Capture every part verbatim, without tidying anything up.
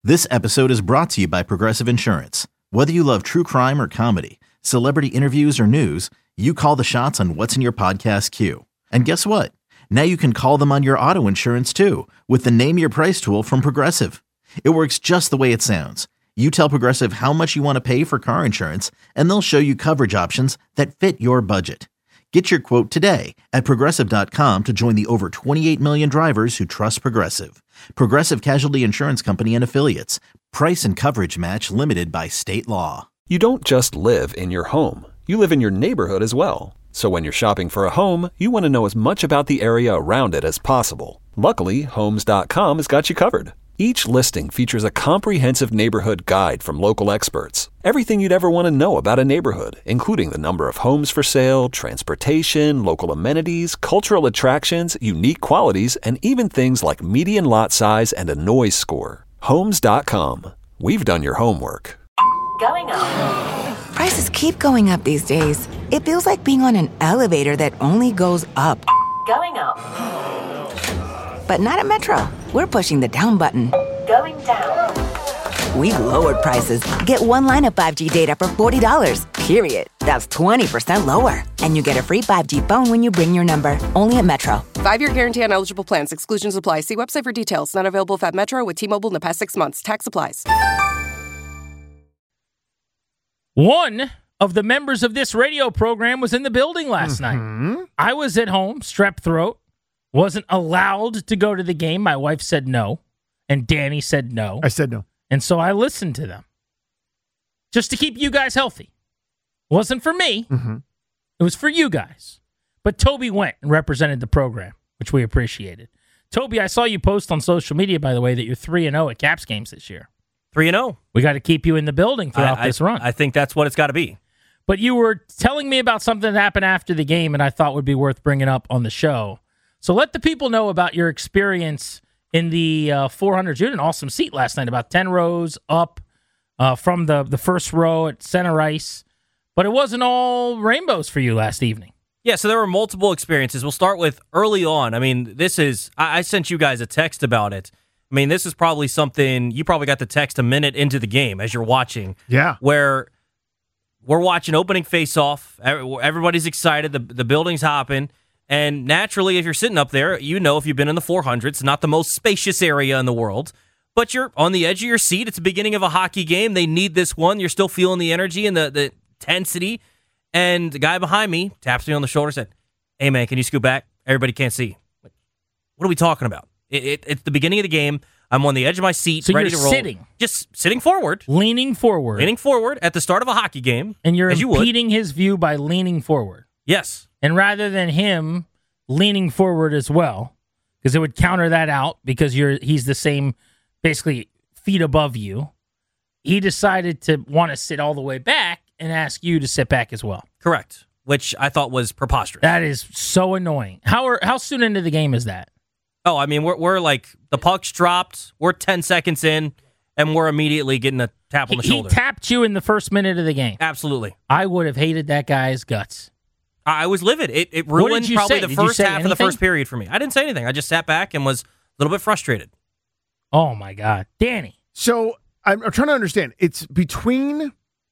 This episode is brought to you by Progressive Insurance. Whether you love true crime or comedy, celebrity interviews or news, you call the shots on what's in your podcast queue. And guess what? Now you can call them on your auto insurance too with the Name Your Price tool from Progressive. It works just the way it sounds. You tell Progressive how much you want to pay for car insurance, and they'll show you coverage options that fit your budget. Get your quote today at Progressive dot com to join the over twenty-eight million drivers who trust Progressive. Progressive Casualty Insurance Company and Affiliates. Price and coverage match limited by state law. You don't just live in your home. You live in your neighborhood as well. So when you're shopping for a home, you want to know as much about the area around it as possible. Luckily, Homes dot com has got you covered. Each listing features a comprehensive neighborhood guide from local experts. Everything you'd ever want to know about a neighborhood, including the number of homes for sale, transportation, local amenities, cultural attractions, unique qualities, and even things like median lot size and a noise score. Homes dot com. We've done your homework. Going up. Prices keep going up these days. It feels like being on an elevator that only goes up. Going up. But not at Metro. We're pushing the down button. Going down. We've lowered prices. Get one line of five G data for forty dollars, period. That's twenty percent lower. And you get a free five G phone when you bring your number. Only at Metro. Five-year guarantee on eligible plans. Exclusions apply. See website for details. Not available if at Metro with T-Mobile in the past six months. Tax applies. One of the members of this radio program was in the building last Mm-hmm. night. I was at home, strep throat, wasn't allowed to go to the game. My wife said no, and Danny said no. I said no. And so I listened to them just to keep you guys healthy. Wasn't for me. Mm-hmm. It was for you guys. But Toby went and represented the program, which we appreciated. Toby, I saw you post on social media, by the way, that you're three and oh at Caps games this year. three and oh. We got to keep you in the building throughout I, this I, run. I think that's what it's got to be. But you were telling me about something that happened after the game, and I thought would be worth bringing up on the show. So let the people know about your experience in the uh, four hundred. You had an awesome seat last night, about ten rows up uh, from the, the first row at center ice. But it wasn't all rainbows for you last evening. Yeah, so there were multiple experiences. We'll start with early on. I mean, this is, I, I sent you guys a text about it. I mean, this is probably something, you probably got the text a minute into the game as you're watching. Yeah. Where we're watching opening face-off. Everybody's excited. The, the building's hopping. And naturally, if you're sitting up there, you know if you've been in the four hundred, it's not the most spacious area in the world. But you're on the edge of your seat. It's the beginning of a hockey game. They need this one. You're still feeling the energy and the, the intensity. And the guy behind me taps me on the shoulder and said, "Hey, man, can you scoot back? Everybody can't see." What are we talking about? It, it, it's the beginning of the game. I'm on the edge of my seat, so ready you're to roll. Sitting. Just sitting forward. Leaning forward. Leaning forward at the start of a hockey game. And you're as impeding you his view by leaning forward. Yes. And rather than him leaning forward as well, because it would counter that out because you're he's the same, basically, feet above you, he decided to want to sit all the way back and ask you to sit back as well. Correct. Which I thought was preposterous. That is so annoying. How are, how soon into the game is that? Oh, I mean, we're we're like, the puck's dropped, we're ten seconds in, and we're immediately getting a tap on the he, shoulder. He tapped you in the first minute of the game. Absolutely. I would have hated that guy's guts. I was livid. It, it ruined probably say? the Did first half anything? of the first period for me. I didn't say anything. I just sat back and was a little bit frustrated. Oh, my God. Danny. So I'm, I'm trying to understand. It's between,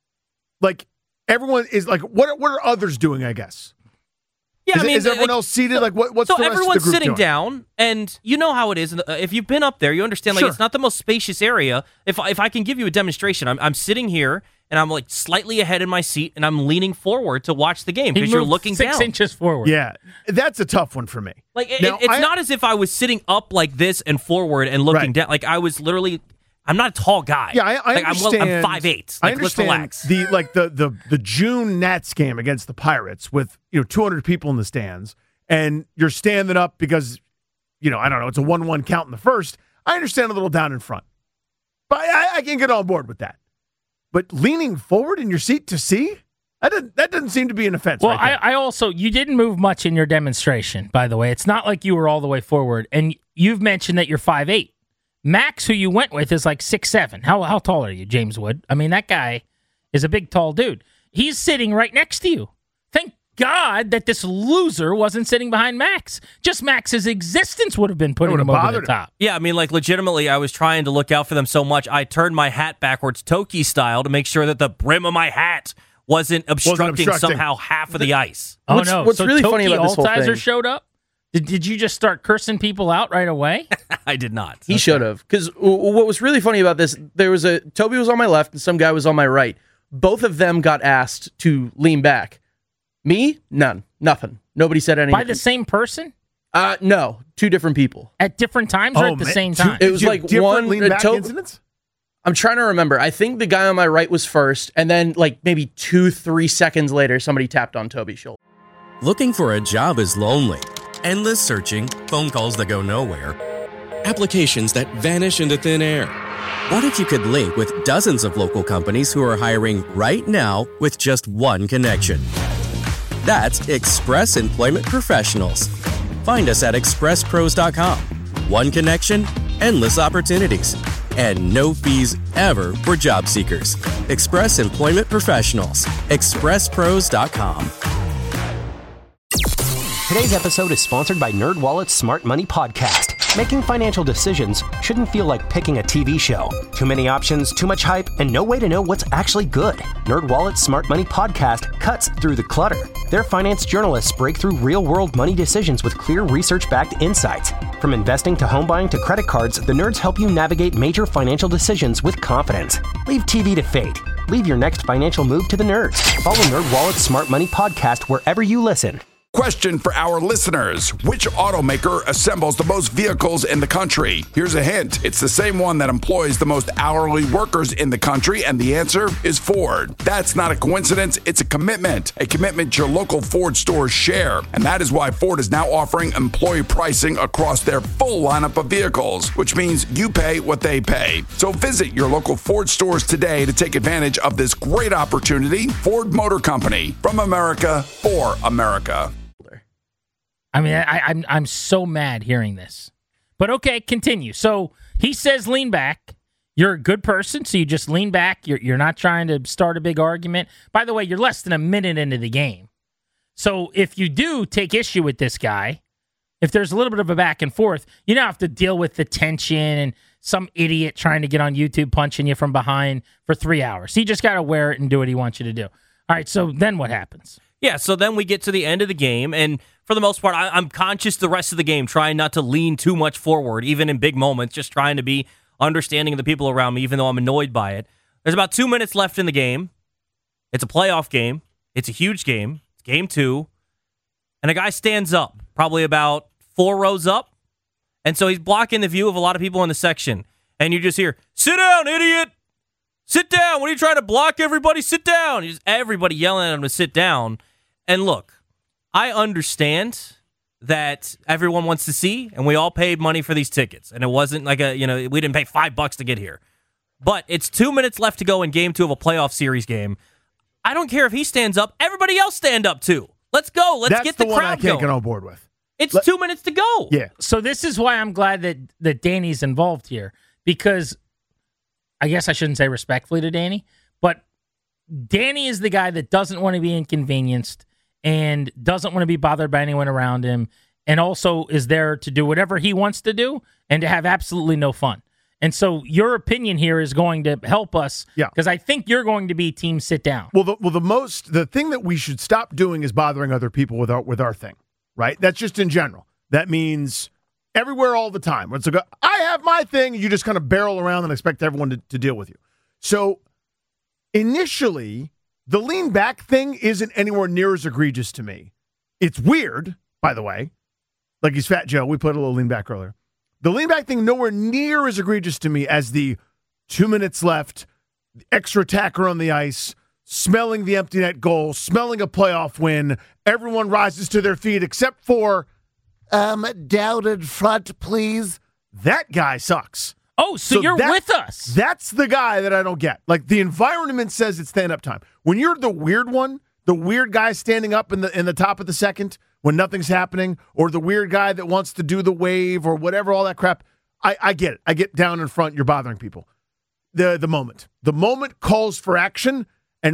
like, everyone is like, what, what are others doing, I guess? Yeah, is, I mean, is everyone like, else seated? So, like, what, what's so the rest everyone's of the group sitting doing? down, and you know how it is. If you've been up there, you understand. Like, Sure. it's not the most spacious area. If if I can give you a demonstration, I'm I'm sitting here and I'm like slightly ahead in my seat, and I'm leaning forward to watch the game because you're looking six down. inches forward. Yeah, that's a tough one for me. Like it, Now, it's I- not as if I was sitting up like this and forward and looking Right. down. Like I was literally. I'm not a tall guy. Yeah, I, I like, understand. I'm, well, I'm five eight. Like, I let's understand relax. the like the the the June Nats game against the Pirates with you know two hundred people in the stands, and you're standing up because you know I don't know it's a one one count in the first. I understand a little down in front, but I, I can get on board with that. But leaning forward in your seat to see that doesn't, that doesn't seem to be an offense. Well, right I, I also, you didn't move much in your demonstration, by the way. It's not like you were all the way forward. And you've mentioned that you're five eight. Max, who you went with, is like six seven. How how tall are you, James Wood? I mean, that guy is a big, tall dude. He's sitting right next to you. Think God that this loser wasn't sitting behind Max. Just Max's existence would have been putting him over the top. Yeah, I mean, like, legitimately, I was trying to look out for them so much, I turned my hat backwards Toki style to make sure that the brim of my hat wasn't obstructing, Wasn't obstructing. somehow half of the ice. Oh, What's- no. what's so really Toki funny about this whole Altizer thing- showed up? Did, did you just start cursing people out right away? I did not. He should have. Because what was really funny about this, there was a Toby was on my left and some guy was on my right. Both of them got asked to lean back. Me, none, nothing. Nobody said anything. By the same person? Uh, no, two different people. At different times or Oh, at the man. same Two- time? It was You have like different one. lean uh, back To- incidents? I'm trying to remember. I think the guy on my right was first, and then like maybe two, three seconds later, somebody tapped on Toby's shoulder. Looking for a job is lonely. Endless searching, phone calls that go nowhere, applications that vanish into thin air. What if you could link with dozens of local companies who are hiring right now with just one connection? That's Express Employment Professionals. Find us at express pros dot com. One connection, endless opportunities, and no fees ever for job seekers. Express Employment Professionals. express pros dot com. Today's episode is sponsored by NerdWallet's Smart Money Podcast. Making financial decisions shouldn't feel like picking a T V show. Too many options, too much hype, and no way to know what's actually good. NerdWallet's Smart Money Podcast cuts through the clutter. Their finance journalists break through real-world money decisions with clear research-backed insights. From investing to home buying to credit cards, the nerds help you navigate major financial decisions with confidence. Leave T V to fate. Leave your next financial move to the nerds. Follow NerdWallet's Smart Money Podcast wherever you listen. Question for our listeners. Which automaker assembles the most vehicles in the country? Here's a hint. It's the same one that employs the most hourly workers in the country, and the answer is Ford. That's not a coincidence. It's a commitment. A commitment your local Ford stores share. And that is why Ford is now offering employee pricing across their full lineup of vehicles, which means you pay what they pay. So visit your local Ford stores today to take advantage of this great opportunity. Ford Motor Company. From America, for America. I mean, I, I'm I'm so mad hearing this. But okay, continue. So he says lean back. You're a good person, so you just lean back. You're you're not trying to start a big argument. By the way, you're less than a minute into the game. So if you do take issue with this guy, if there's a little bit of a back and forth, you now have to deal with the tension and some idiot trying to get on YouTube punching you from behind for three hours. So you just got to wear it and do what he wants you to do. All right, so then what happens? Yeah, so then we get to the end of the game, and for the most part, I, I'm conscious the rest of the game, trying not to lean too much forward, even in big moments, just trying to be understanding of the people around me, even though I'm annoyed by it. There's about two minutes left in the game. It's a playoff game. It's a huge game. It's game two. And a guy stands up, probably about four rows up, and so he's blocking the view of a lot of people in the section. And you just hear, "Sit down, idiot! Sit down! What are you trying to block everybody? Sit down!" Just everybody yelling at him to sit down. And look, I understand that everyone wants to see, and we all paid money for these tickets. And it wasn't like a, you know, we didn't pay five bucks to get here. But it's two minutes left to go in game two of a playoff series game. I don't care if he stands up. Everybody else stand up too. Let's go. Let's That's get the, the one crowd I can't going. get on board with. It's Let- two minutes to go. Yeah. So this is why I'm glad that that Danny's involved here, because I guess I shouldn't say respectfully to Danny, but Danny is the guy that doesn't want to be inconvenienced and doesn't want to be bothered by anyone around him, and also is there to do whatever he wants to do and to have absolutely no fun. And so your opinion here is going to help us, Yeah. because I think you're going to be team sit down. Well, the, well, the most the thing that we should stop doing is bothering other people with our with our thing, right? That's just in general. That means everywhere all the time. It's like, I have my thing, you just kind of barrel around and expect everyone to, to deal with you. So initially, the lean back thing isn't anywhere near as egregious to me. It's weird, by the way. Like he's Fat Joe. We played a little lean back earlier. The lean back thing nowhere near as egregious to me as the two minutes left, extra attacker on the ice, smelling the empty net goal, smelling a playoff win. Everyone rises to their feet except for, um, doubted front, please. That guy sucks. Oh, so, you're that- with us. That's the guy that I don't get. Like, the environment says it's stand-up time. When you're the weird one, the weird guy standing up in the in the top of the second when nothing's happening, or the weird guy that wants to do the wave or whatever, all that crap, I, I get it. I get down in front. You're bothering people. The the moment. The moment calls for action, and when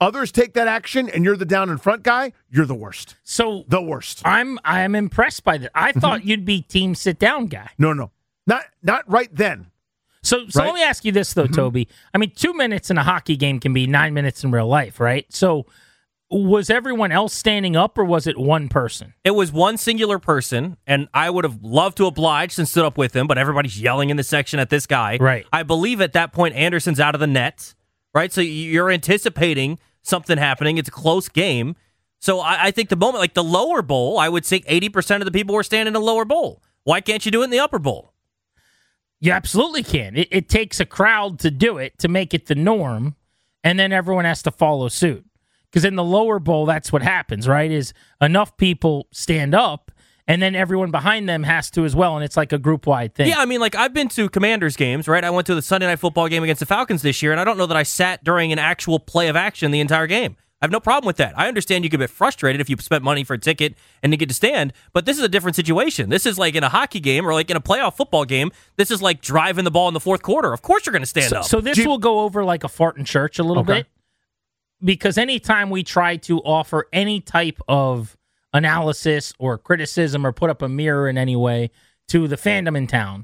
others take that action and you're the down in front guy, you're the worst. So the worst. I'm I am impressed by that. I thought you'd be team sit down guy. No, no. Not not right then. So so Right? let me ask you this though, Mhm. Toby. I mean, two minutes in a hockey game can be nine minutes in real life, right? So was everyone else standing up or was it one person? It was one singular person, and I would have loved to oblige and stood up with him, but everybody's yelling in the section at this guy. Right. I believe at that point Anderson's out of the net, right? So you're anticipating something happening. It's a close game. So I, I think the moment, like the lower bowl, I would say eighty percent of the people were standing in the lower bowl. Why can't you do it in the upper bowl? You absolutely can. It, it takes a crowd to do it, to make it the norm, and then everyone has to follow suit. Because in the lower bowl, that's what happens, right? Is enough people stand up, and then everyone behind them has to as well, and it's like a group-wide thing. Yeah, I mean, like, I've been to Commanders games, right? I went to the Sunday Night Football game against the Falcons this year, and I don't know that I sat during an actual play of action the entire game. I have no problem with that. I understand you could get frustrated if you spent money for a ticket and to get to stand, but this is a different situation. This is like in a hockey game or like in a playoff football game. This is like driving the ball in the fourth quarter. Of course you're going to stand so, up. So this will go over like a fart in church a little Okay. bit, because anytime we try to offer any type of analysis or criticism or put up a mirror in any way to the fandom in town,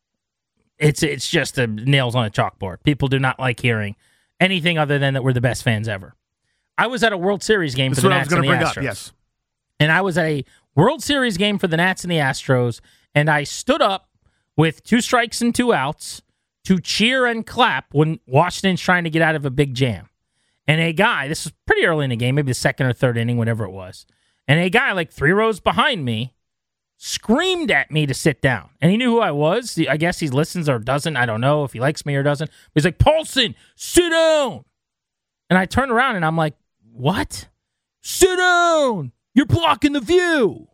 it's it's just a nails on a chalkboard. People do not like hearing anything other than that we're the best fans ever. I was at a World Series game That's for the what I was Nats and the gonna bring Astros. up, yes. And I was at a World Series game for the Nats and the Astros, and I stood up with two strikes and two outs to cheer and clap when Washington's trying to get out of a big jam. And a guy, this was pretty early in the game, maybe the second or third inning, whatever it was, and a guy like three rows behind me screamed at me to sit down. And he knew who I was. I guess he listens or doesn't. I don't know if he likes me or doesn't. He's like, Paulson, sit down. And I turned around and I'm like, what? Sit down. You're blocking the view.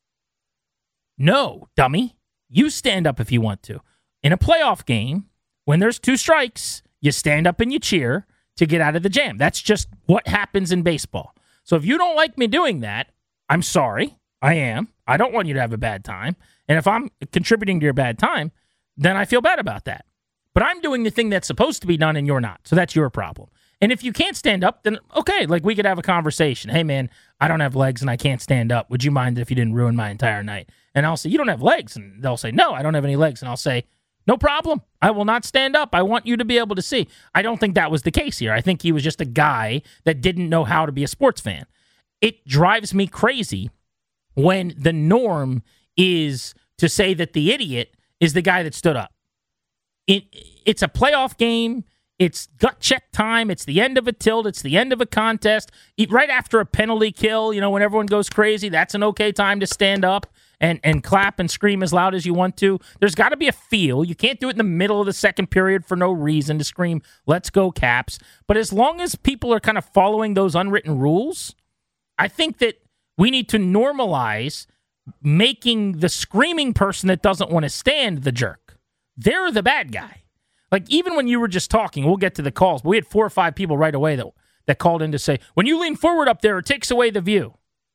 No, dummy. You stand up if you want to. In a playoff game, when there's two strikes, you stand up and you cheer to get out of the jam. That's just what happens in baseball. So if you don't like me doing that, I'm sorry. I am. I don't want you to have a bad time. And if I'm contributing to your bad time, then I feel bad about that. But I'm doing the thing that's supposed to be done and you're not. So that's your problem. And if you can't stand up, then okay, like we could have a conversation. Hey, man, I don't have legs and I can't stand up. Would you mind if you didn't ruin my entire night? And I'll say, you don't have legs. And they'll say, no, I don't have any legs. And I'll say, no problem. I will not stand up. I want you to be able to see. I don't think that was the case here. I think he was just a guy that didn't know how to be a sports fan. It drives me crazy when the norm is to say that the idiot is the guy that stood up. It, it's a playoff game. It's gut check time. It's the end of a tilt. It's the end of a contest. Eat right after a penalty kill, you know, when everyone goes crazy, that's an okay time to stand up and, and clap and scream as loud as you want to. There's got to be a feel. You can't do it in the middle of the second period for no reason to scream, let's go Caps. But as long as people are kind of following those unwritten rules, I think that we need to normalize making the screaming person that doesn't want to stand the jerk. They're the bad guy. Like, even when you were just talking, we'll get to the calls, but we had four or five people right away that, that called in to say, when you lean forward up there, it takes away the view.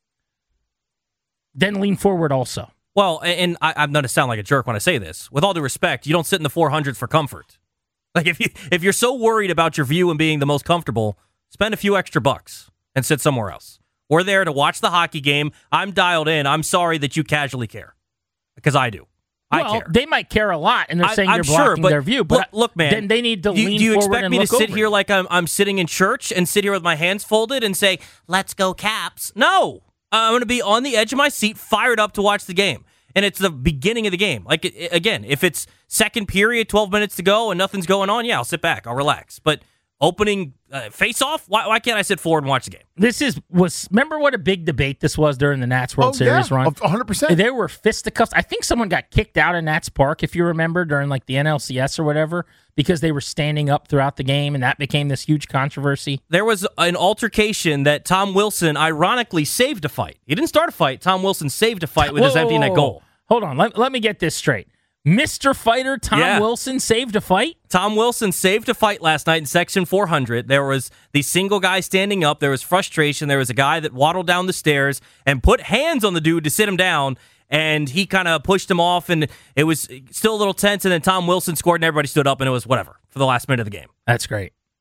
Then lean forward also. Well, and I, I'm going to sound like a jerk when I say this. With all due respect, you don't sit in the four hundreds for comfort. Like, if, you, if you're so worried about your view and being the most comfortable, spend a few extra bucks and sit somewhere else. We're there to watch the hockey game. I'm dialed in. I'm sorry that you casually care, because I do. I well, care. they might care a lot, and they're I, saying I'm you're sure, blocking but their view. But look, look, man, then they need to do, lean do you forward expect and me to look sit over here you. like I'm, I'm sitting in church and sit here with my hands folded and say, let's go Caps? No. I'm going to be on the edge of my seat, fired up to watch the game. And it's the beginning of the game. Like, it, again, if it's second period, twelve minutes to go, and nothing's going on, yeah, I'll sit back. I'll relax. But opening uh, face-off, why, why can't I sit forward and watch the game? This is was remember what a big debate this was during the Nats World Oh, Series yeah, run? one hundred percent. There were fisticuffs. I think someone got kicked out of Nats Park, if you remember, during like the N L C S or whatever, because they were standing up throughout the game, and that became this huge controversy. There was an altercation that Tom Wilson ironically saved a fight. He didn't start a fight. Tom Wilson saved a fight with Whoa, his empty whoa, net whoa. goal. Hold on. Let, let me get this straight. Mister Fighter Tom Yeah. Wilson saved a fight? Tom Wilson saved a fight last night in Section four hundred. There was the single guy standing up. There was frustration. There was a guy that waddled down the stairs and put hands on the dude to sit him down, and he kind of pushed him off, and it was still a little tense, and then Tom Wilson scored, and everybody stood up, and it was whatever for the last minute of the game. That's great.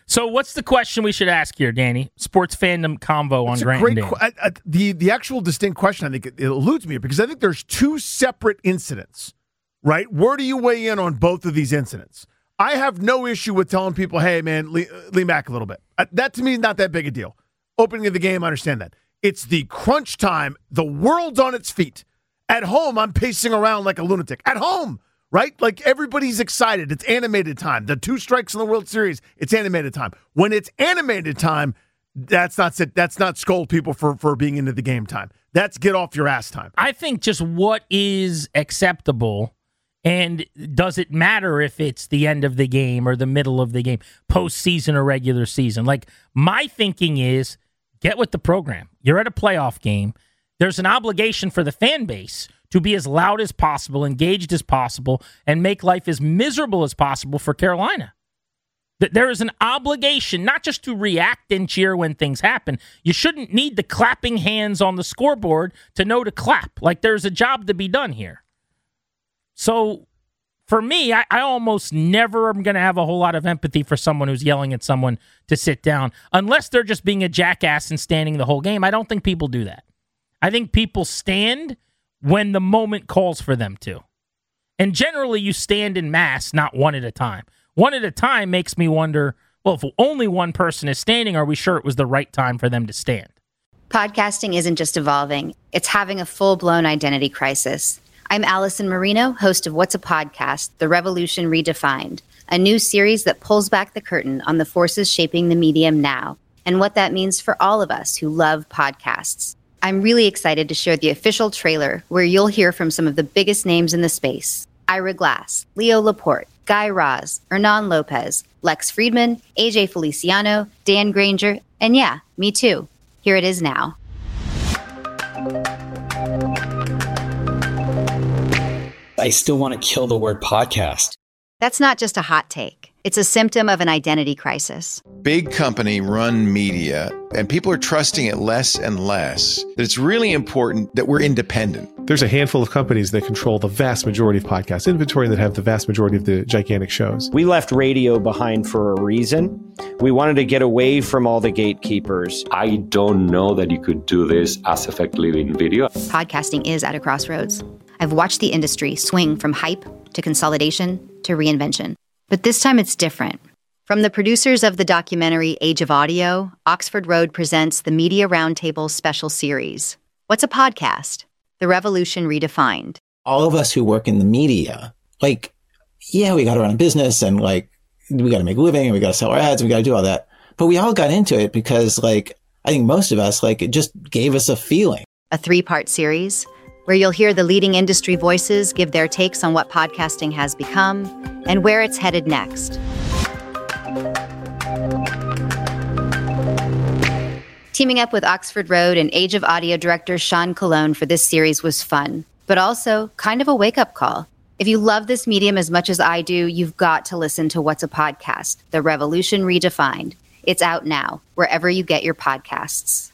So what's the question we should ask here, Danny? Sports fandom convo on It's a Grant great and qu- Dan. I, I, the the actual distinct question, I think it, it eludes me because I think there's two separate incidents, right? Where do you weigh in on both of these incidents? I have no issue with telling people, hey, man, lean, lean back a little bit. Uh, that to me is not that big a deal. Opening of the game, I understand that. It's the crunch time. The world's on its feet. At home, I'm pacing around like a lunatic. At home, right? Like everybody's excited. It's animated time. The two strikes in the World Series, it's animated time. When it's animated time, that's not that's not scold people for, for being into the game time. That's get off your ass time. I think just what is acceptable, and does it matter if it's the end of the game or the middle of the game, postseason or regular season? Like, my thinking is get with the program. You're at a playoff game. There's an obligation for the fan base to be as loud as possible, engaged as possible, and make life as miserable as possible for Carolina. There is an obligation not just to react and cheer when things happen. You shouldn't need the clapping hands on the scoreboard to know to clap. Like, there's a job to be done here. So, for me, I, I almost never am going to have a whole lot of empathy for someone who's yelling at someone to sit down, unless they're just being a jackass and standing the whole game. I don't think people do that. I think people stand when the moment calls for them to. And generally, you stand in mass, not one at a time. One at a time makes me wonder, well, if only one person is standing, are we sure it was the right time for them to stand? Podcasting isn't just evolving. It's having a full-blown identity crisis. I'm Allison Marino, host of What's a Podcast? The Revolution Redefined, a new series that pulls back the curtain on the forces shaping the medium now and what that means for all of us who love podcasts. I'm really excited to share the official trailer where you'll hear from some of the biggest names in the space. Ira Glass, Leo Laporte, Guy Raz, Hernan Lopez, Lex Friedman, A J Feliciano, Dan Granger, and yeah, me too. Here it is now. I still want to kill the word podcast. That's not just a hot take. It's a symptom of an identity crisis. Big company run media, and people are trusting it less and less. That it's really important that we're independent. There's a handful of companies that control the vast majority of podcast inventory that have the vast majority of the gigantic shows. We left radio behind for a reason. We wanted to get away from all the gatekeepers. I don't know that you could do this as effectively in video. Podcasting is at a crossroads. I've watched the industry swing from hype to consolidation to reinvention. But this time it's different. From the producers of the documentary Age of Audio, Oxford Road presents the Media Roundtable special series. What's a podcast? The Revolution Redefined. All of us who work in the media, like, yeah, we got to run a business and like, we got to make a living and we got to sell our ads and we got to do all that. But we all got into it because like, I think most of us, like, it just gave us a feeling. A three-part series where you'll hear the leading industry voices give their takes on what podcasting has become and where it's headed next. Teaming up with Oxford Road and Age of Audio director Sean Colon for this series was fun, but also kind of a wake-up call. If you love this medium as much as I do, you've got to listen to What's a Podcast? The Revolution Redefined. It's out now, wherever you get your podcasts.